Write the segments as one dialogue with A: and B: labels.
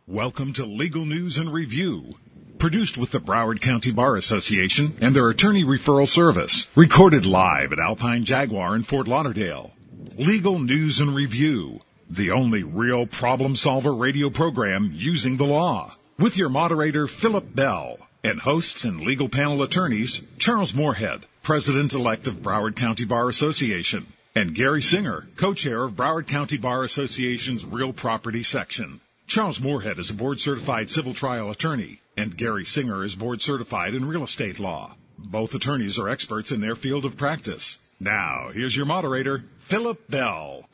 A: Welcome to Legal News and Review, produced with the Broward County Bar Association and their attorney referral service, recorded live at Alpine Jaguar in Fort Lauderdale. Legal News and Review, the only real problem solver radio program using the law, with your moderator Philip Bell and hosts and legal panel attorneys Charles Moorhead, President-elect of Broward County Bar Association, and Gary Singer, co-chair of Broward County Bar Association's Real Property Section. Charles Moorhead is a board-certified civil trial attorney, and Gary Singer is board-certified in real estate law. Both attorneys are experts in their field of practice. Now, here's your moderator, Philip Bell.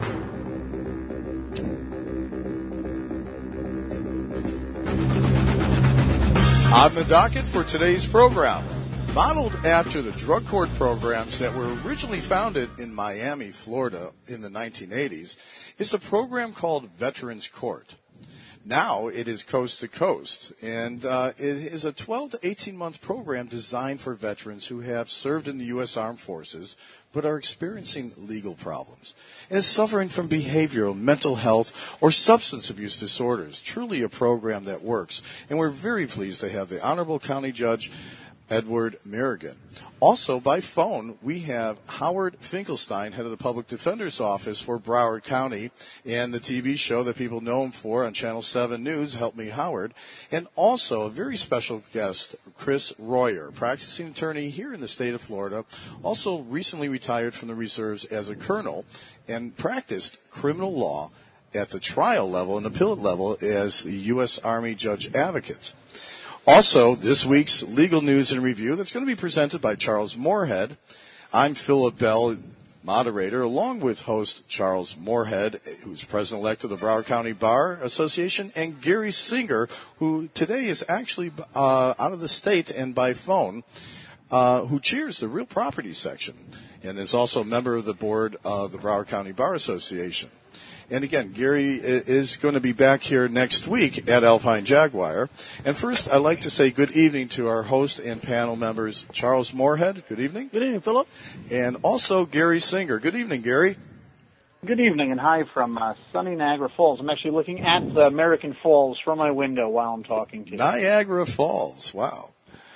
B: On the docket for today's program, modeled after the drug court programs that were originally founded in Miami, Florida in the 1980s, is a program called Veterans Court. Now it is coast to coast, and it is a 12 to 18-month program designed for veterans who have served in the U.S. Armed Forces but are experiencing legal problems and is suffering from behavioral, mental health, or substance abuse disorders. Truly a program that works, and we're very pleased to have the Honorable County Judge Edward Merrigan. Also, by phone, we have Howard Finkelstein, head of the Public Defender's Office for Broward County, and the TV show that people know him for on Channel 7 News, Help Me Howard, and also a very special guest, Chris Royer, practicing attorney here in the state of Florida, also recently retired from the reserves as a colonel, and practiced criminal law at the trial level and appellate level as the U.S. Army Judge Advocate. Also, this week's Legal News and Review that's going to be presented by Charles Moorhead. I'm Philip Bell, moderator, along with host Charles Moorhead, who's president-elect of the Broward County Bar Association, and Gary Singer, who today is actually out of the state and by phone, who chairs the Real Property Section and is also a member of the board of the Broward County Bar Association. And again, Gary is going to be back here next week at Alpine Jaguar. And first, I'd like to say good evening to our host and panel members, Charles Moorhead. Good evening.
C: Good evening, Philip.
B: And also Gary Singer. Good evening, Gary.
C: Good evening, and hi from sunny Niagara Falls. I'm actually looking at the American Falls from my window while I'm talking to you.
B: Niagara Falls. Wow.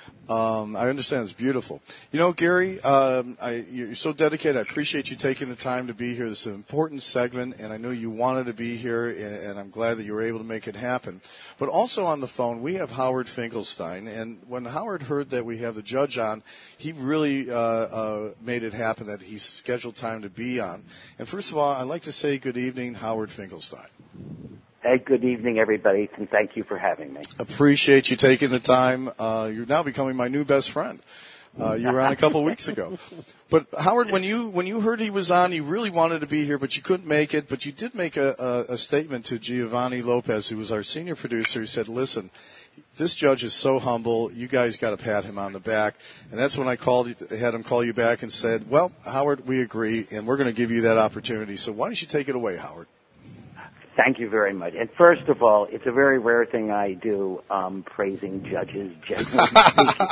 B: I understand it's beautiful. You know, Gary, you're so dedicated. I appreciate you taking the time to be here. This is an important segment, and I know you wanted to be here, and I'm glad that you were able to make it happen. But also on the phone, we have Howard Finkelstein, and when Howard heard that we have the judge on, he really made it happen that he scheduled time to be on. And first of all, I'd like to say good evening, Howard Finkelstein.
D: Hey, good evening, everybody, and thank you for having me.
B: Appreciate you taking the time. You're now becoming my new best friend. You were on a couple weeks ago. But, Howard, when you heard he was on, you really wanted to be here, but you couldn't make it. But you did make a statement to Giovanni Lopez, who was our senior producer. He said, listen, this judge is so humble. You guys got to pat him on the back. And that's when I had him call you back and said, well, Howard, we agree, and we're going to give you that opportunity. So why don't you take it away, Howard?
D: Thank you very much. And first of all, it's a very rare thing I do, praising judges, generally speaking.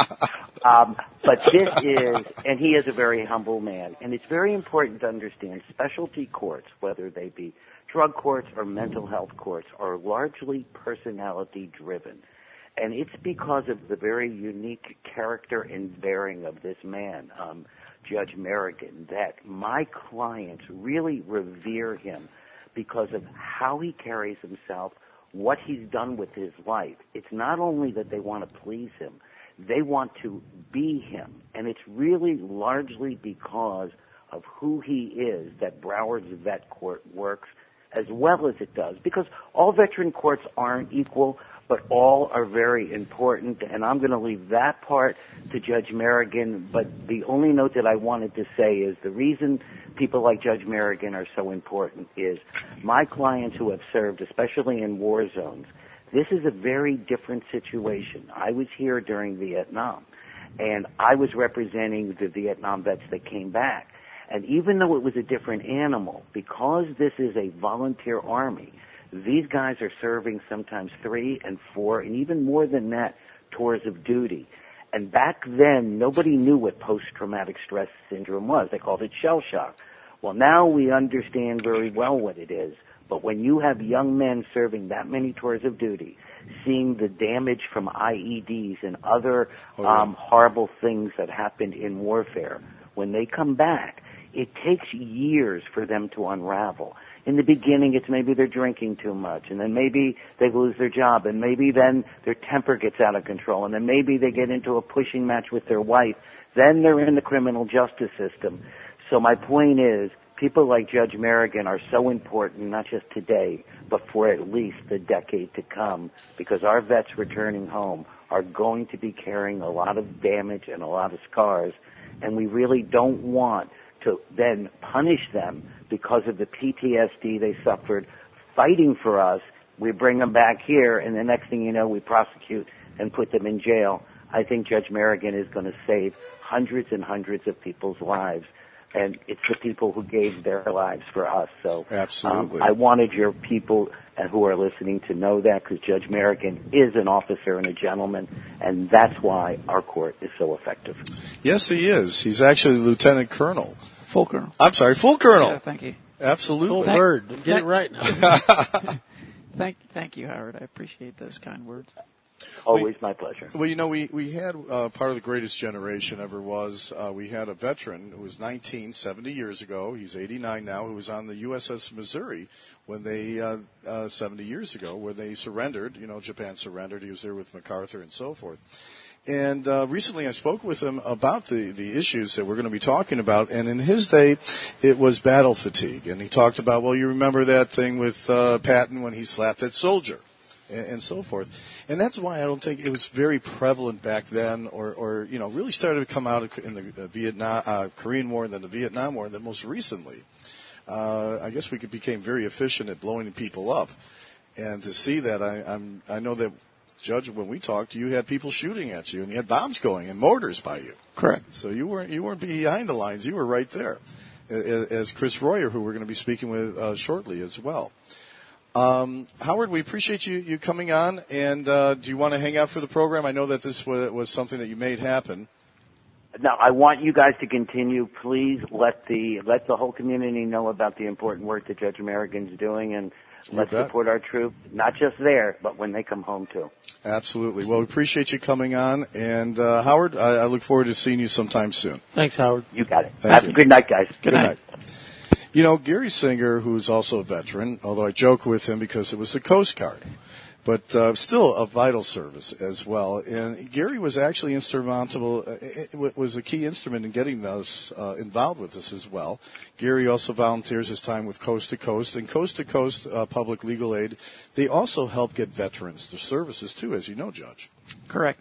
D: But this is, and he is a very humble man, and it's very important to understand specialty courts, whether they be drug courts or mental health courts, are largely personality-driven. And it's because of the very unique character and bearing of this man, Judge Merrigan, that my clients really revere him because of how he carries himself, what he's done with his life. It's not only that they want to please him, they want to be him. And it's really largely because of who he is that Broward's Vet Court works as well as it does. Because all veteran courts aren't equal, but all are very important. And I'm going to leave that part to Judge Merrigan. But the only note that I wanted to say is the reason people like Judge Merrigan are so important is my clients who have served, especially in war zones, this is a very different situation. I was here during Vietnam, and I was representing the Vietnam vets that came back. And even though it was a different animal, because this is a volunteer army, these guys are serving sometimes 3 and 4 and even more than that tours of duty. And back then, nobody knew what post-traumatic stress syndrome was. They called it shell shock. Well, now we understand very well what it is. But when you have young men serving that many tours of duty, seeing the damage from IEDs and other horrible things that happened in warfare, when they come back, it takes years for them to unravel. In the beginning, it's maybe they're drinking too much, and then maybe they lose their job, and maybe then their temper gets out of control, and then maybe they get into a pushing match with their wife. Then they're in the criminal justice system. So my point is, people like Judge Merrigan are so important, not just today, but for at least the decade to come, because our vets returning home are going to be carrying a lot of damage and a lot of scars, and we really don't want to then punish them because of the PTSD they suffered fighting for us. We bring them back here, and the next thing you know, we prosecute and put them in jail. I think Judge Merrigan is going to save hundreds and hundreds of people's lives, and it's the people who gave their lives for us. So
B: absolutely,
D: I wanted your people who are listening to know that, because Judge Merrigan is an officer and a gentleman, and that's why our court is so effective.
B: Yes, he is. He's actually Lieutenant Colonel.
E: Full Colonel.
B: I'm sorry, Full Colonel.
E: Yeah, thank you.
B: Absolutely.
F: Full word. Get it right now.
E: Thank you, Howard. I appreciate those kind words.
D: Always my pleasure.
B: Well, you know, we had part of the greatest generation ever was, we had a veteran who was 70 years ago. He's 89 now, who was on the USS Missouri when they, 70 years ago, when they surrendered. You know, Japan surrendered. He was there with MacArthur and so forth. And recently I spoke with him about the issues that we're going to be talking about, and in his day, it was battle fatigue. And he talked about, well, you remember that thing with Patton when he slapped that soldier, and so forth. And that's why I don't think it was very prevalent back then, or you know, really started to come out in the Korean War and then the Vietnam War, and then most recently. I guess we became very efficient at blowing people up. And to see that, I know that, Judge, when we talked, you had people shooting at you, and you had bombs going and mortars by you.
E: Correct.
B: So you weren't behind the lines; you were right there, as Chris Royer, who we're going to be speaking with shortly as well. Howard, we appreciate you coming on. And do you want to hang out for the program? I know that this was something that you made happen.
D: Now, I want you guys to continue. Please let the whole community know about the important work that Judge Merrigan's doing, and let's support our troops, not just there, but when they come home, too.
B: Absolutely. Well, we appreciate you coming on. And, Howard, I look forward to seeing you sometime soon.
F: Thanks, Howard.
D: You got it.
B: Have
D: a good night, guys.
E: Good night.
B: You know, Gary Singer, who's also a veteran, although I joke with him because it was the Coast Guard, but still a vital service as well. And Gary was actually instrumental, was a key instrument in getting us involved with this as well. Gary also volunteers his time with Coast to Coast, and Coast to Coast Public Legal Aid. They also help get veterans their services too, as you know, Judge.
E: Correct.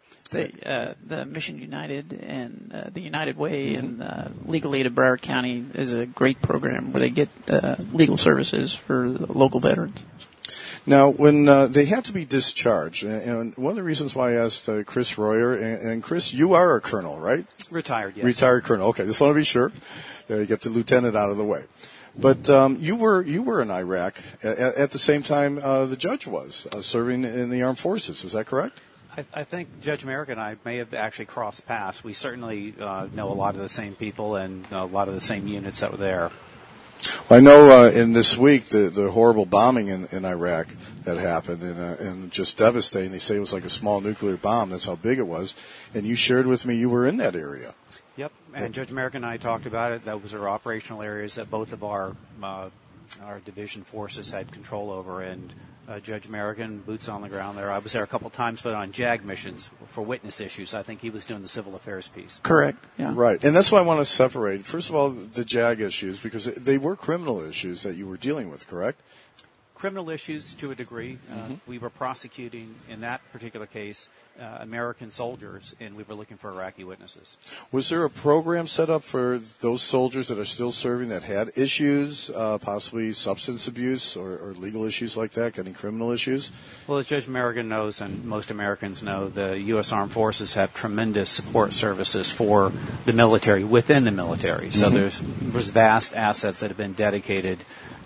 E: The Mission United and the United Way and Legal Aid of Broward County is a great program where they get legal services for local veterans.
B: Now, when they have to be discharged, and one of the reasons why I asked Chris Royer, and Chris, you are a colonel, right?
G: Retired, yes.
B: Retired colonel. Okay, just want to be sure. There, you get the lieutenant out of the way. But you were in Iraq at the same time the judge was serving in the armed forces. Is that correct?
G: I think Judge Merrigan and I may have actually crossed paths. We certainly know a lot of the same people and a lot of the same units that were there.
B: Well, I know in this week the horrible bombing in Iraq that happened and just devastating. They say it was like a small nuclear bomb. That's how big it was. And you shared with me you were in that area.
G: Yep, and Judge Merrigan and I talked about it. Those are operational areas that both of our division forces had control over, and Judge Merrigan, boots on the ground there. I was there a couple of times, but on JAG missions for witness issues. I think he was doing the civil affairs piece.
E: Correct. Yeah.
B: Right. And that's why I want to separate, first of all, the JAG issues, because they were criminal issues that you were dealing with, correct?
G: Criminal issues to a degree. We were prosecuting, in that particular case, American soldiers, and we were looking for Iraqi witnesses.
B: Was there a program set up for those soldiers that are still serving that had issues, possibly substance abuse or legal issues like that, getting criminal issues?
G: Well, as Judge Merrigan knows, and most Americans know, the U.S. Armed Forces have tremendous support services for the military within the military. So there's vast assets that have been dedicated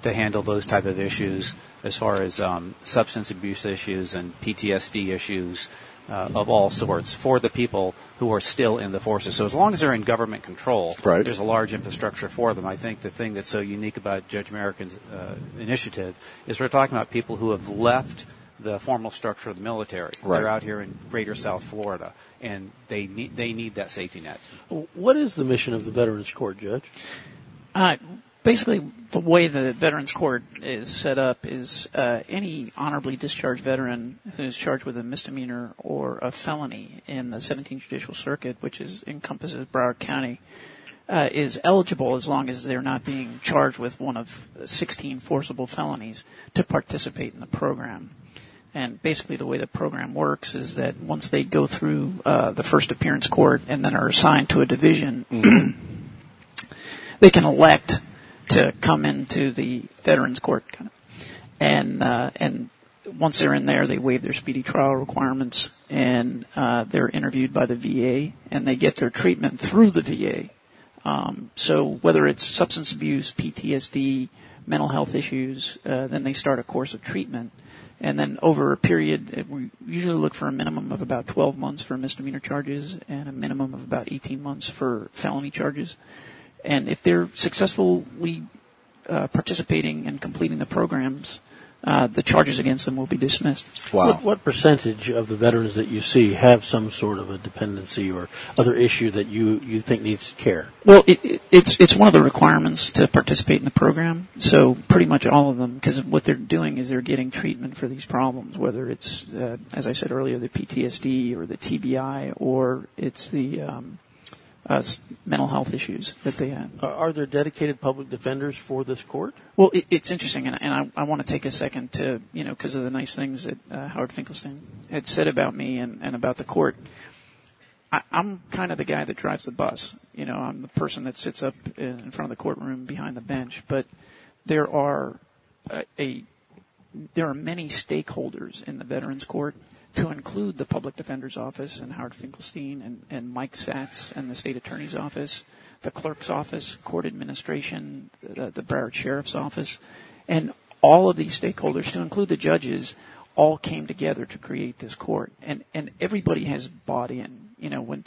G: to handle those type of issues as far as substance abuse issues and PTSD issues of all sorts for the people who are still in the forces. So as long as they're in government control,
B: right,
G: there's a large infrastructure for them. I think the thing that's so unique about Judge Merrickin's initiative is we're talking about people who have left the formal structure of the military.
B: Right.
G: They're out here in greater South Florida, and they need that safety net.
F: What is the mission of the Veterans Court, Judge?
E: Basically, the way the Veterans Court is set up is any honorably discharged veteran who's charged with a misdemeanor or a felony in the 17th Judicial Circuit, which encompasses Broward County, is eligible, as long as they're not being charged with one of 16 forcible felonies, to participate in the program. And basically the way the program works is that once they go through the first appearance court and then are assigned to a division, they can elect to come into the Veterans Court, and once they're in there, they waive their speedy trial requirements, and they're interviewed by the VA, and they get their treatment through the VA. So whether it's substance abuse, PTSD, mental health issues, then they start a course of treatment. And then over a period, we usually look for a minimum of about 12 months for misdemeanor charges and a minimum of about 18 months for felony charges. And if they're successfully participating and completing the programs, the charges against them will be dismissed.
B: Wow.
F: What percentage of the veterans that you see have some sort of a dependency or other issue that you think needs care?
E: Well, it's one of the requirements to participate in the program. So pretty much all of them, because what they're doing is they're getting treatment for these problems, whether it's, as I said earlier, the PTSD or the TBI, or it's the mental health issues that they have.
F: Are there dedicated public defenders for this court?
E: Well, it's interesting, and I want to take a second to, because of the nice things that Howard Finkelstein had said about me and about the court. I'm kind of the guy that drives the bus. I'm the person that sits up in front of the courtroom behind the bench. But there are many stakeholders in the Veterans Court, to include the Public Defender's Office and Howard Finkelstein and Mike Satz and the State Attorney's Office, the Clerk's Office, Court Administration, the Broward Sheriff's Office, and all of these stakeholders, to include the judges, all came together to create this court, and everybody has bought in. When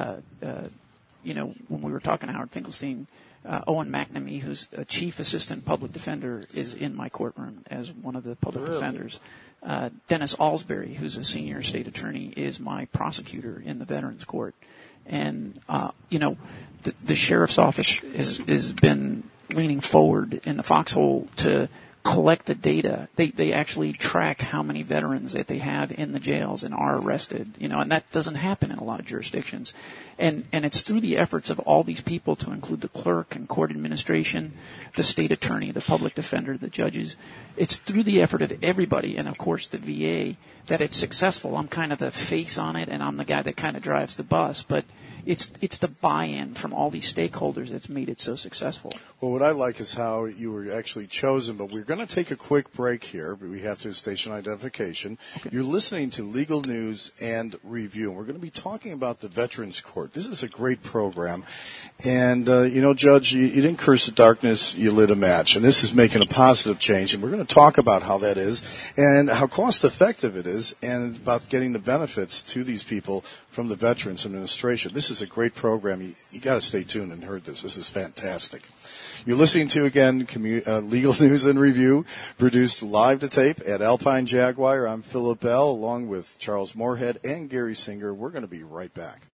E: we were talking to Howard Finkelstein, Owen McNamee, who's a chief assistant public defender, is in my courtroom as one of the public defenders. Dennis Alsbury, who's a senior state attorney, is my prosecutor in the Veterans Court. And, the sheriff's office has been leaning forward in the foxhole to collect the data. They actually track how many veterans that they have in the jails and are arrested, and that doesn't happen in a lot of jurisdictions. And it's through the efforts of all these people, to include the clerk and court administration, the state attorney, the public defender, the judges. It's through the effort of everybody, and of course the VA, that it's successful. I'm kind of the face on it, and I'm the guy that kind of drives the bus, but it's the buy-in from all these stakeholders that's made it so successful.
B: Well, what I like is how you were actually chosen, but we're going to take a quick break here, but we have to station identification. Okay. You're listening to Legal News and Review, and we're going to be talking about the Veterans Court. This is a great program, and, Judge, you didn't curse the darkness, you lit a match, and this is making a positive change, and we're going to talk about how that is and how cost-effective it is, and about getting the benefits to these people from the Veterans Administration. This is a great program. You got to stay tuned and heard this. This is fantastic. You're listening to, again, Legal News and Review, produced live to tape at Alpine Jaguar. I'm Philip Bell, along with Charles Moorhead and Gary Singer. We're going to be right back.